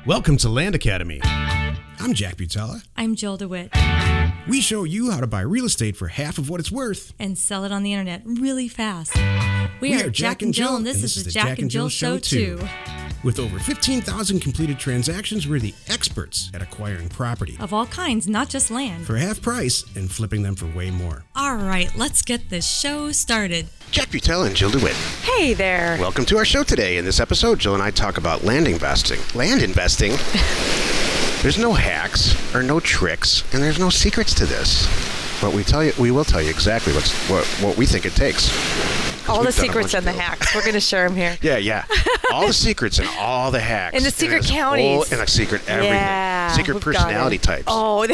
Welcome to Land Academy. I'm Jack Butala. I'm Jill DeWitt. We show you how to buy real estate for half of what it's worth. And sell it on the internet really fast. We are Jack and Jill, and this is the Jack and Jill Show 2. With over 15,000 completed transactions, we're the experts at acquiring property. Of all kinds, not just land. For half price and flipping them for way more. All right, let's get this show started. Jack Butala and Jill DeWitt. Hey there. Welcome to our show today. In this episode, Jill and I talk about land investing. Land investing? There's no hacks or no tricks, and there's no secrets to this. But we will tell you exactly what we think it takes. All the secrets and the hacks. We're going to share them here. Yeah. All the secrets and all the hacks. And the secret counties. And the secret everything. Yeah, secret personality types. Oh.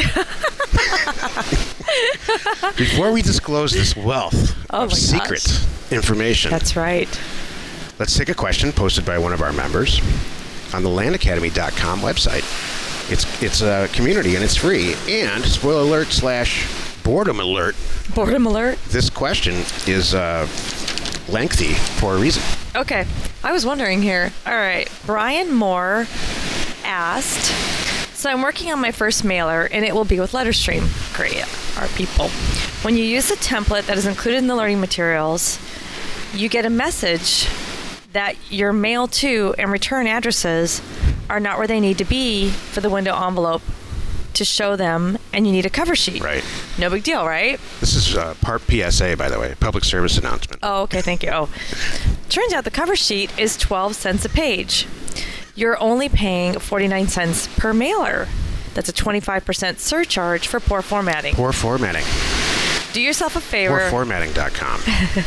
Before we disclose this wealth of secret information. That's right. Let's take a question posted by one of our members on the landacademy.com website. It's a community and it's free. And spoiler alert / boredom alert. Boredom alert? This question is lengthy for a reason. Okay. I was wondering here. All right. Brian Moore asked, so I'm working on my first mailer and it will be with Letterstream. Great. Our people. When you use the template that is included in the learning materials, you get a message that your mail to and return addresses are not where they need to be for the window envelope to show them, and you need a cover sheet. Right. No big deal, right? This is part PSA, by the way, public service announcement. Oh, okay, thank you. Oh, turns out the cover sheet is 12 cents a page. You're only paying 49 cents per mailer. That's a 25% surcharge for poor formatting. Poor formatting. Do yourself a favor. Poorformatting.com.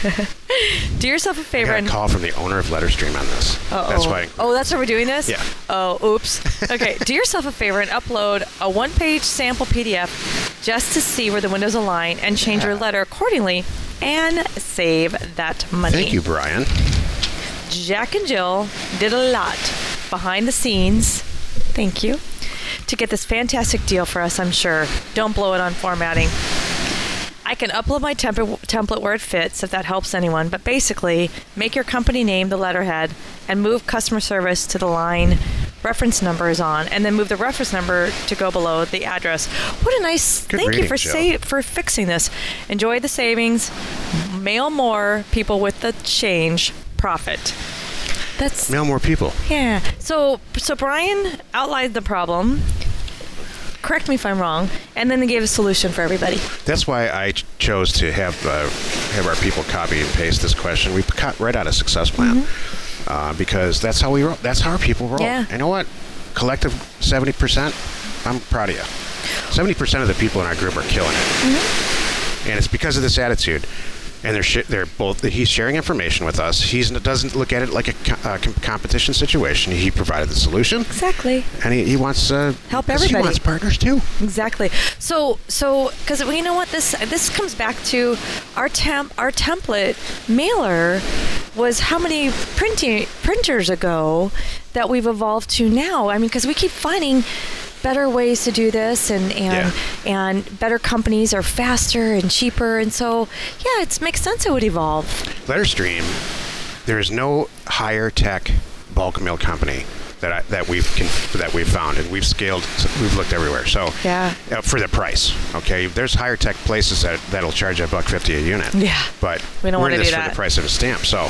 Do yourself a favor. I got a call from the owner of Letterstream on this. Uh-oh. That's why. Oh, that's why we're doing this? Yeah. Oh, oops. Okay, do yourself a favor and upload a one-page sample PDF just to see where the windows align and change your letter accordingly and save that money. Thank you, Brian. Jack and Jill did a lot behind the scenes. Thank you. To get this fantastic deal for us, I'm sure. Don't blow it on formatting. I can upload my template where it fits, if that helps anyone, but basically, make your company name the letterhead and move customer service to the line reference number is on, and then move the reference number to go below the address. What a nice... Thank you for fixing this. Enjoy the savings. Mail more people with the change. Profit. That's... Mail more people. Yeah. So Brian outlined the problem. Correct me if I'm wrong, and then they gave a solution for everybody. That's why I chose to have our people copy and paste this question. We cut right out of Success Plan because that's how we roll. That's how our people roll. Yeah. You know what? Collective 70%. I'm proud of you. 70% of the people in our group are killing it, and it's because of this attitude. And they're both. He's sharing information with us. He doesn't look at it like a competition situation. He provided the solution. Exactly. And he wants to help everybody. He wants partners too. Exactly. So because you know what, this comes back to our template mailer was how many printers ago that we've evolved to now. I mean, because we keep finding better ways to do this, and better companies are faster and cheaper, and so it makes sense it would evolve. Letterstream, there is no higher tech bulk mail company that we've found, and we've scaled. We've looked everywhere. So for the price, okay, there's higher tech places that'll charge $1.50 a unit. Yeah, but we don't want to do that for the price of a stamp. So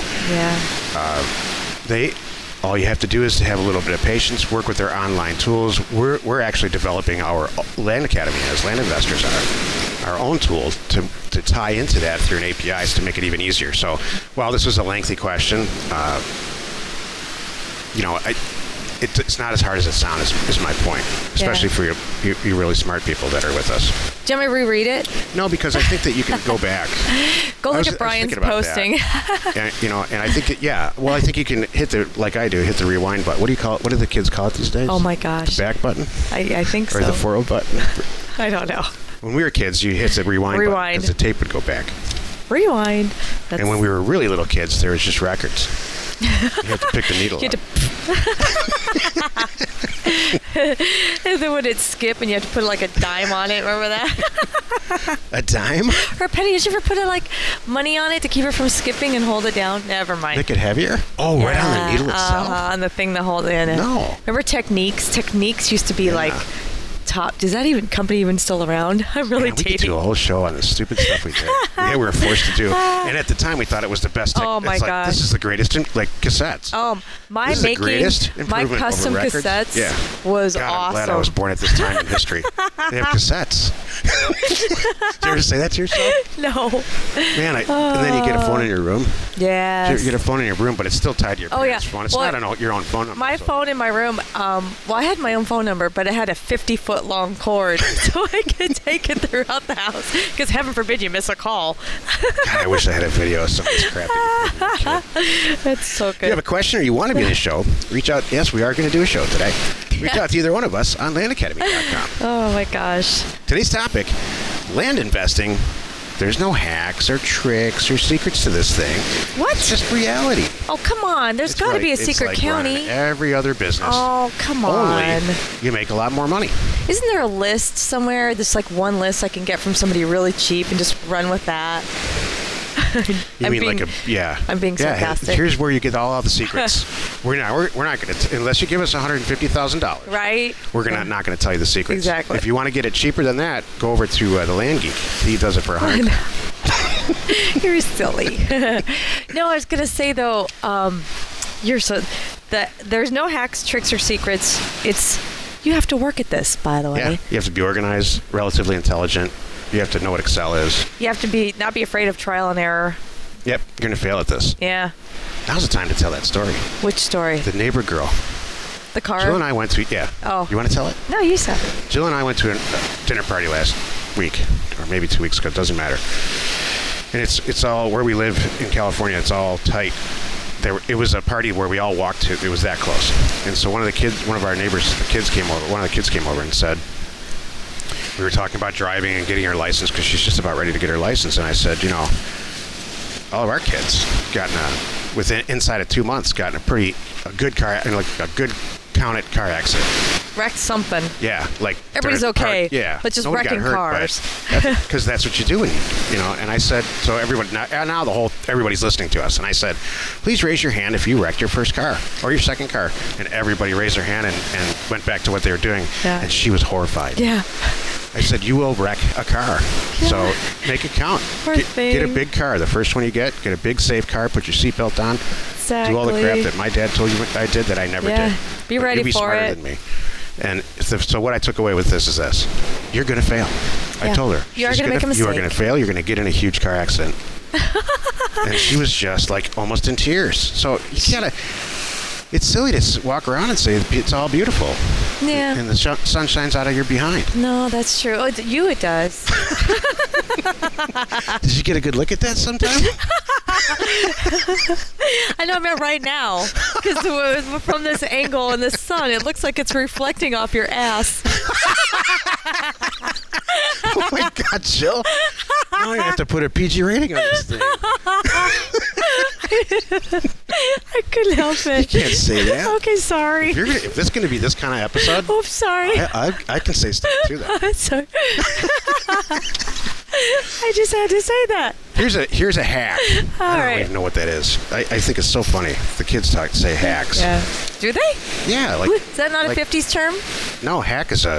all you have to do is to have a little bit of patience, work with their online tools. We're actually developing our Land Academy, as land investors are, our own tool to tie into that through an APIs to make it even easier. So while this was a lengthy question, it's not as hard as it sounds, is my point, especially for you really smart people that are with us. Do you want me to reread it? No, because I think that you can go back. Look at Brian's posting. And I think I think you can hit the rewind button. What do you call it? What do the kids call it these days? Oh my gosh. The back button? I think so. Or the 40 button? I don't know. When we were kids, you hit the rewind button because the tape would go back. Rewind. And when we were really little kids, there was just records. You had to pick the needle up. And then when it skip and you have to put like a dime on it, remember that? A dime? Or a penny. Did you ever put like money on it to keep it from skipping and hold it down? Never mind. Make it heavier? Oh, right on the needle itself? On the thing to hold it in. No. Remember Techniques? Techniques used to be like top. Is that company even still around? I'm really we could dating. do a whole show on the stupid stuff we did. Yeah, we were forced to do. And at the time, we thought it was the best. Oh my gosh. This is the greatest, cassettes. My This is the greatest my improvement custom over records. cassettes was God, awesome. I'm glad I was born at this time in history. They have cassettes. Did you ever say that to yourself? No. Man, and then you get a phone in your room. Yes. You get a phone in your room, but it's still tied to your parents' phone. It's Well, not your own phone number. My phone in my room, I had my own phone number, but it had a 50-foot long cord, so I could take it throughout the house. Because heaven forbid you miss a call. God, I wish I had a video of somebody's crappy. That's so good. If you have a question or you want to be in the show, reach out. Yes, we are going to do a show today. Reach out to either one of us on landacademy.com. Oh, my gosh. Today's topic, land investing. There's no hacks or tricks or secrets to this thing. What? It's just reality. Oh, come on. There's got to be a secret it's like county. running every other business. Oh, come on. Only you make a lot more money. Isn't there a list somewhere? There's like one list I can get from somebody really cheap and just run with that. I'm being sarcastic. Here's where you get all the secrets. we're not going to unless you give us $150,000. Right. We're not going to tell you the secrets. Exactly. If you want to get it cheaper than that, go over to the Land Geek. He does it for $100. You're silly. No, I was going to say though, there's no hacks, tricks, or secrets. You have to work at this, by the way. Yeah. You have to be organized, relatively intelligent. You have to know what Excel is. You have to not be afraid of trial and error. Yep, you're going to fail at this. Yeah. Now's the time to tell that story. Which story? The neighbor girl. The car? Jill and I went to, Oh. You want to tell it? No, you said it. Jill and I went to a dinner party last week, or maybe 2 weeks ago, it doesn't matter. And it's all, where we live in California, it's all tight. It was a party where we all walked to, it was that close. And so one of the kids came over and said, we were talking about driving and getting her license because she's just about ready to get her license. And I said, all of our kids inside of 2 months, gotten a good car, and like a good counted car accident. Wrecked something. Yeah, like everybody's okay. But just nobody wrecking got hurt, cars. Because that's what you do when And I said, so everyone now everybody's listening to us. And I said, please raise your hand if you wrecked your first car or your second car. And everybody raised their hand and went back to what they were doing. Yeah. And she was horrified. Yeah. I said, you will wreck a car. Yeah. So make it count. Get a big car. The first one you get a big safe car, put your seatbelt on. Exactly. Do all the crap that my dad told you I did that I never did. Be ready be for smarter it. Than me. And so what I took away with this is this. You're going to fail. Yeah. I told her. You are going to make a mistake. You are going to fail. You're going to get in a huge car accident. And she was just like almost in tears. So you got to... It's silly to walk around and say it's all beautiful. Yeah. And the sun shines out of your behind. No, that's true. Oh, it does. Did you get a good look at that sometime? I know, I meant right now. Because from this angle in the sun, it looks like it's reflecting off your ass. Oh my God, Jill. Now I have to put a PG rating on this thing. I couldn't help it. You can't say that. Okay, sorry. If this is going to be this kind of episode, oh, I'm sorry. I can say stuff to that. Sorry. I just had to say that. Here's a hack. I don't even know what that is. I think it's so funny. The kids say hacks. Yeah. Do they? Yeah. Is that not a 50s term? No, hack is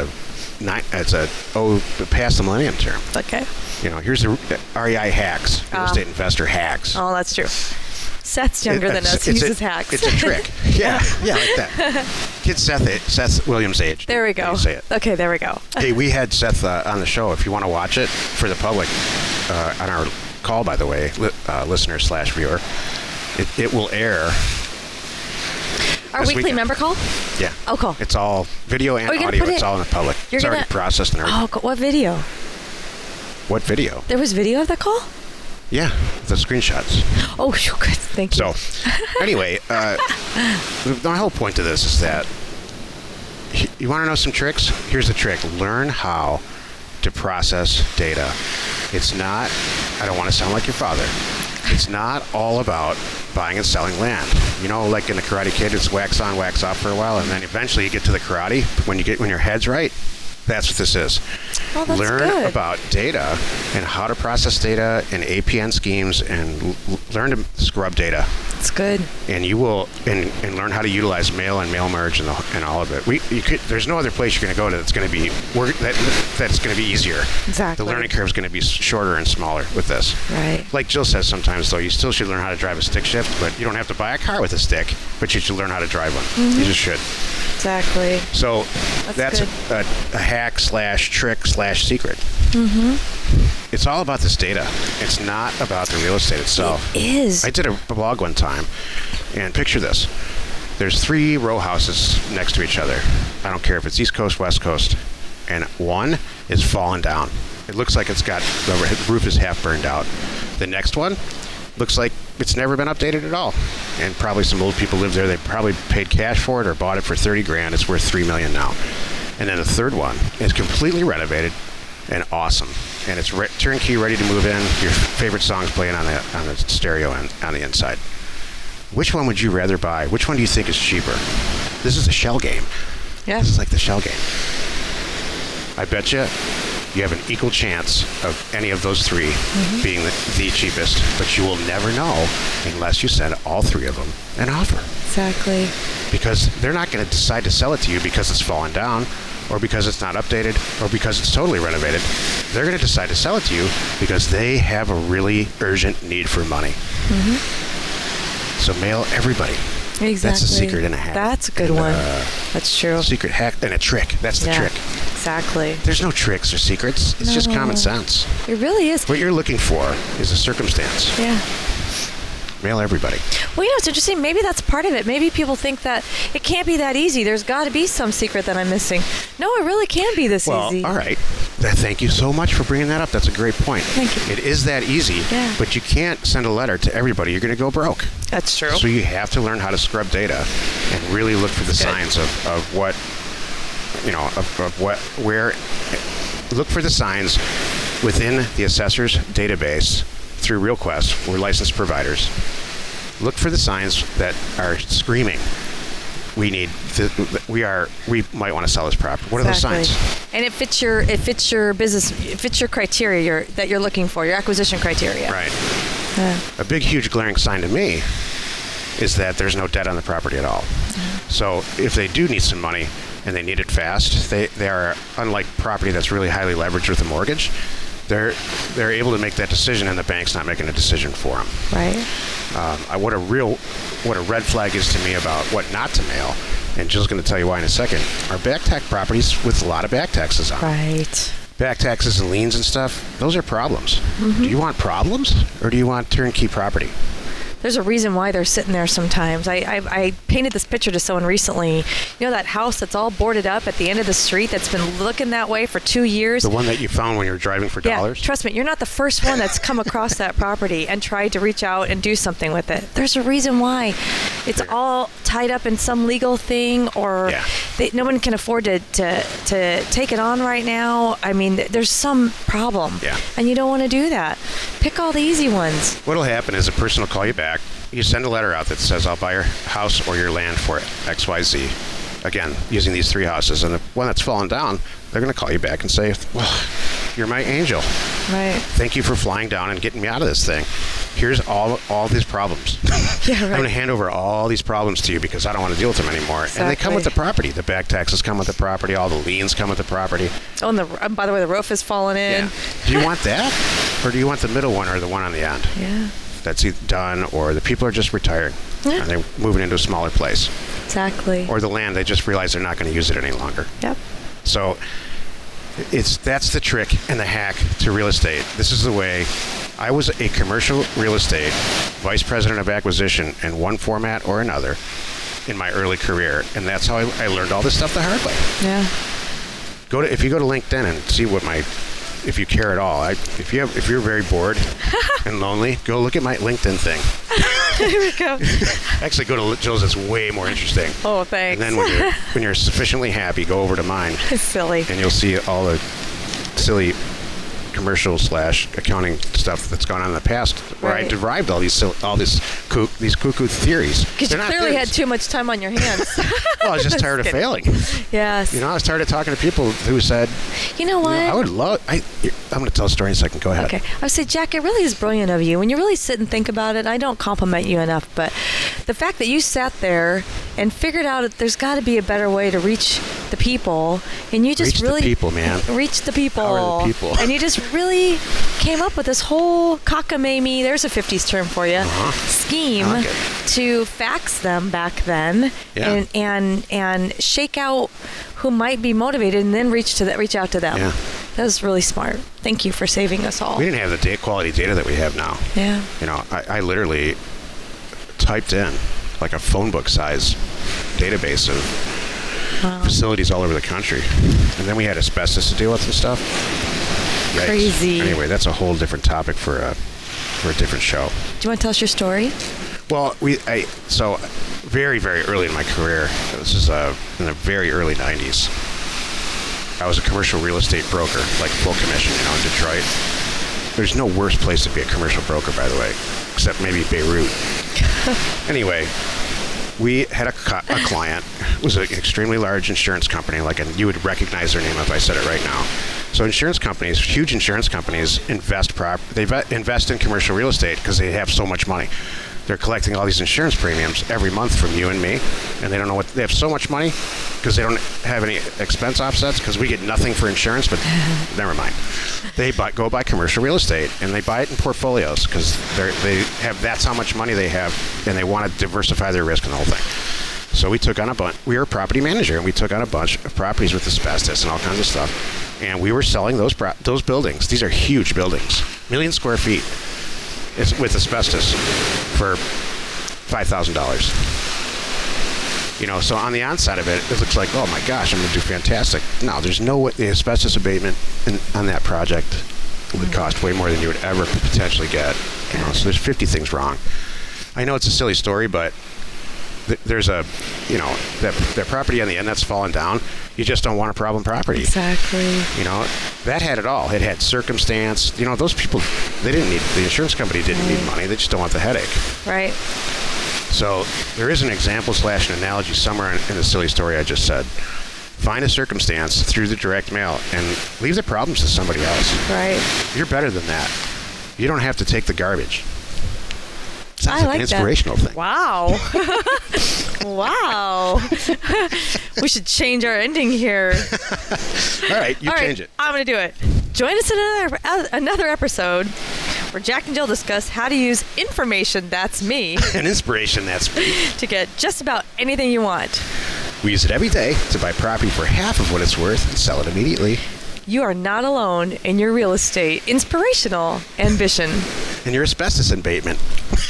past the millennium term. Okay. Here's the REI hacks. Real estate investor hacks. Oh, that's true. Seth's younger than us. He uses hacks. It's a trick. Yeah, like that. Kid Seth Williams' age. There we go. You say it. Okay, there we go. Hey, we had Seth on the show. If you want to watch it for the public, on our call, by the way, listener/viewer, it will air. Our weekly member call? Yeah. Oh, cool. It's all video and audio. It's all in the public. It's already processed and everything. Oh, what video? What video? There was video of that call? Yeah, the screenshots. Oh, good. Thank you. So, anyway, my whole point to this is that you want to know some tricks? Here's the trick. Learn how to process data. It's not, I don't want to sound like your father, It's not all about buying and selling land. You know, like in the Karate Kid, it's wax on, wax off for a while, and then eventually you get to the karate. When your head's right, that's what this is. Oh, that's learn good. about data and how to process data and APN schemes, and learn to scrub data. That's good. And you will, and learn how to utilize mail and mail merge and all of it. There's no other place you're going to go to that's going to be that's going to be easier. Exactly. The learning curve is going to be shorter and smaller with this. Right. Like Jill says sometimes, though, you still should learn how to drive a stick shift, but you don't have to buy a car with a stick, but you should learn how to drive one. Mm-hmm. You just should. Exactly. So that's good. a hack / trick / secret. Mm-hmm. It's all about this data. It's not about the real estate itself. It is. I did a blog one time, and picture this. There's 3 row houses next to each other. I don't care if it's East Coast, West Coast, and one is fallen down. It looks like the roof is half burned out. The next one looks like it's never been updated at all. And probably some old people live there. They probably paid cash for it or bought it for $30,000. It's worth $3 million now. And then the third one is completely renovated and awesome. And it's turnkey, ready to move in. Your favorite songs playing on the stereo and on the inside. Which one would you rather buy? Which one do you think is cheaper? This is a shell game. Yeah. This is like the shell game. I bet you have an equal chance of any of those 3 being the cheapest, but you will never know unless you send all 3 of them an offer. Exactly. Because they're not going to decide to sell it to you because it's fallen down, or because it's not updated, or because it's totally renovated. They're going to decide to sell it to you because they have a really urgent need for money. So mail everybody. Exactly. That's a secret and a hack. That's a good one. That's true. Secret hack and a trick. That's the trick. Exactly. There's no tricks or secrets. It's just common sense. It really is. What you're looking for is a circumstance. Yeah. Mail everybody. Well, it's interesting. Maybe that's part of it. Maybe people think that it can't be that easy. There's got to be some secret that I'm missing. No, it really can be this easy. Well, all right. Thank you so much for bringing that up. That's a great point. Thank you. It is that easy, but you can't send a letter to everybody. You're going to go broke. That's true. So you have to learn how to scrub data and really look for the signs of what, look for the signs within the assessor's database through RealQuest. We're licensed providers. Look for the signs that are screaming, we might want to sell this property. What are those signs? And it fits your business, it fits your criteria that you're looking for, your acquisition criteria. Right. A big, huge glaring sign to me is that there's no debt on the property at all. So if they do need some money and they need it fast, they are, unlike property that's really highly leveraged with a mortgage, they're able to make that decision, and the bank's not making a decision for them. Right. What a red flag is to me about what not to mail, and Jill's going to tell you why in a second, are back tax properties with a lot of back taxes on them. Right. Back taxes and liens and stuff, those are problems. Do you want problems, or do you want turnkey property? There's a reason why they're sitting there sometimes. I painted this picture to someone recently. You know that house that's all boarded up at the end of the street that's been looking that way for 2 years? The one that you found when you were driving for dollars? Yeah, trust me, you're not the first one that's come across that property and tried to reach out and do something with it. There's a reason why. It's all tied up in some legal thing, or no one can afford to take it on right now. I mean, there's some problem. Yeah. And you don't want to do that. Pick all the easy ones. What'll happen is a person will call you back. You send a letter out that says, I'll buy your house or your land for XYZ. Again, using these 3 houses. And the one that's fallen down, they're going to call you back and say, well, you're my angel. Right. Thank you for flying down and getting me out of this thing. Here's all these problems. Yeah, right. I'm going to hand over all these problems to you because I don't want to deal with them anymore. Exactly. And they come with the property. The back taxes come with the property. All the liens come with the property. Oh, and by the way, the roof is falling in. Yeah. Do you want that? Or do you want the middle one or the one on the end? Yeah. That's either done, or the people are just retiring. Yeah. And they're moving into a smaller place. Exactly. Or the land, they just realize they're not going to use it any longer. Yep. So that's the trick and the hack to real estate. This is the way. I was a commercial real estate vice president of acquisition in one format or another in my early career, and that's how I learned all this stuff the hard way. Yeah. If you go to LinkedIn and see if you care at all, if you're very bored and lonely, go look at my LinkedIn thing. There we go. Actually, go to Jill's. It's way more interesting. Oh, thanks. And then when you're sufficiently happy, go over to mine. It's silly. And you'll see all the silly commercial / accounting stuff that's gone on in the past, where I derived all these cuckoo theories. Because you clearly had too much time on your hands. Well, I was just tired of failing. Yes. I was tired of talking to people who said, you know what? I would love. I'm going to tell a story in a second. Go ahead. Okay. I would say, Jack, it really is brilliant of you. When you really sit and think about it, I don't compliment you enough, but the fact that you sat there and figured out that there's got to be a better way to reach the people, and you just reach the people, man. Reach the people. Power the people. And you just really came up with this whole cockamamie, there's a 50s term for you, scheme to fax them back then and shake out who might be motivated and then reach out to them. Yeah. That was really smart. Thank you for saving us all. We didn't have the quality data that we have now. Yeah. I literally typed in like a phone book size database of facilities all over the country. And then we had asbestos to deal with and stuff. Yikes. Crazy. Anyway, that's a whole different topic for a different show. Do you want to tell us your story? Well, so very, very early in my career, this is in the very early 90s, I was a commercial real estate broker, like full commission, in Detroit. There's no worse place to be a commercial broker, by the way, except maybe Beirut. Anyway, we had a client. It was an extremely large insurance company, you would recognize their name if I said it right now. So insurance companies, huge insurance companies, invest in commercial real estate because they have so much money. They're collecting all these insurance premiums every month from you and me, and they don't know they have so much money because they don't have any expense offsets because we get nothing for insurance, but never mind. They go buy commercial real estate, and they buy it in portfolios because that's how much money they have, and they want to diversify their risk and the whole thing. So we took on we were a property manager, and we took on a bunch of properties with asbestos and all kinds of stuff, and we were selling those buildings. These are huge buildings, 1 million square feet. It's with asbestos for $5,000. So on the onset of it, it looks like, oh my gosh, I'm going to do fantastic. No, there's no way. The asbestos abatement on that project would cost way more than you would ever potentially get. So there's 50 things wrong. I know it's a silly story, but there's that property on the end that's fallen down. You just don't want a problem property. Exactly. That had it all. It had circumstance. Those people, the insurance company didn't need money. They just don't want the headache. Right. So there is an example / an analogy somewhere in the silly story I just said. Find a circumstance through the direct mail and leave the problems to somebody else. Right. You're better than that. You don't have to take the garbage. Sounds like an inspirational thing. Wow. Wow. We should change our ending here. All right, change it. I'm going to do it. Join us in another episode where Jack and Jill discuss how to use information, that's me. And inspiration, that's me. To get just about anything you want. We use it every day to buy property for half of what it's worth and sell it immediately. You are not alone in your real estate inspirational ambition. And your asbestos abatement.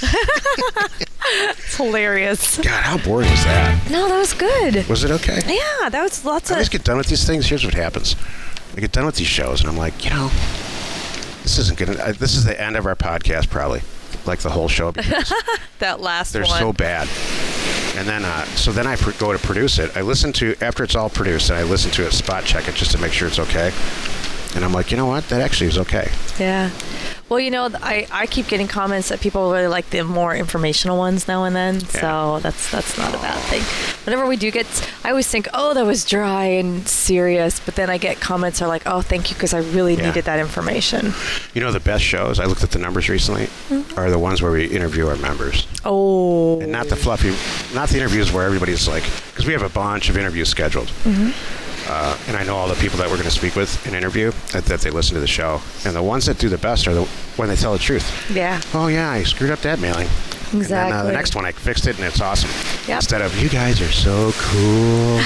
It's hilarious. God, how boring was that? No, that was good. Was it okay? Yeah, that was lots I always get done with these things. Here's what happens. I get done with these shows, and I'm like, this isn't good. This is the end of our podcast, probably. Like the whole show. Because that last they're one. so bad. And then, then I go to produce it. I listen to, after it's all produced, and I listen to it, spot check it just to make sure it's okay. And I'm like, you know what? That actually is okay. Yeah. Well, I keep getting comments that people really like the more informational ones now and then. Yeah. So that's not a bad thing. Whenever we do I always think, oh, that was dry and serious. But then I get comments are like, oh, thank you, because I really needed that information. The best shows, I looked at the numbers recently, are the ones where we interview our members. Oh. And not the interviews where everybody's like, because we have a bunch of interviews scheduled. And I know all the people that we're going to speak with in interview that they listen to the show. And the ones that do the best are when they tell the truth. Yeah. Oh, yeah, I screwed up that mailing. Exactly. And then the next one, I fixed it, and it's awesome. Yep. Instead of, you guys are so cool.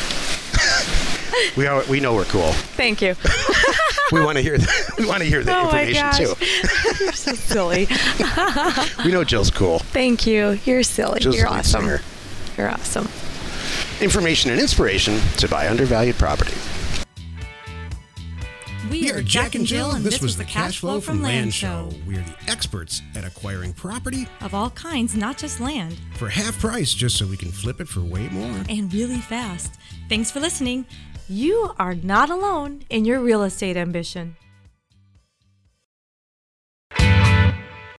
We know we're cool. Thank you. We want to hear the information, too. You're so silly. We know Jill's cool. Thank you. You're silly. Jill's You're the lead awesome. singer. You're awesome. Information and inspiration to buy undervalued property. We are Jack and Jill, and this was the Cash Flow from Land Show. We are the experts at acquiring property of all kinds, not just land. For half price, just so we can flip it for way more. And really fast. Thanks for listening. You are not alone in your real estate ambition.